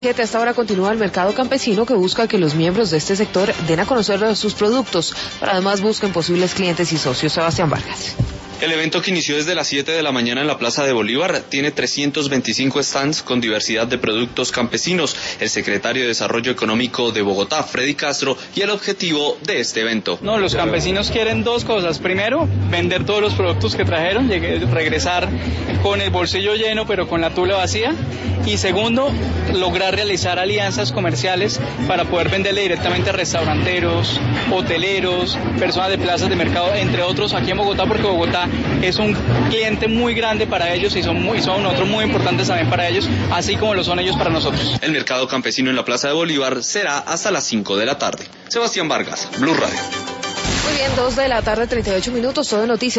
Hasta ahora continúa el mercado campesino que busca que los miembros de este sector den a conocer sus productos, pero además busquen posibles clientes y socios. Sebastián Vargas. El evento, que inició desde las 7 de la mañana en la Plaza de Bolívar, tiene 325 stands con diversidad de productos campesinos. El secretario de Desarrollo Económico de Bogotá, Freddy Castro, y el objetivo de este evento. Los campesinos quieren dos cosas. Primero, vender todos los productos que trajeron, regresar con el bolsillo lleno pero con la tula vacía. Y segundo, lograr realizar alianzas comerciales para poder venderle directamente a restauranteros, hoteleros, personas de plazas de mercado, entre otros aquí en Bogotá, porque Bogotá es un cliente muy grande para ellos y son nosotros muy importantes también para ellos, así como lo son ellos para nosotros. El mercado campesino en la Plaza de Bolívar será hasta las 5 de la tarde. Sebastián Vargas, Blue Radio. Muy bien, 2 de la tarde, 38 minutos, todo noticias.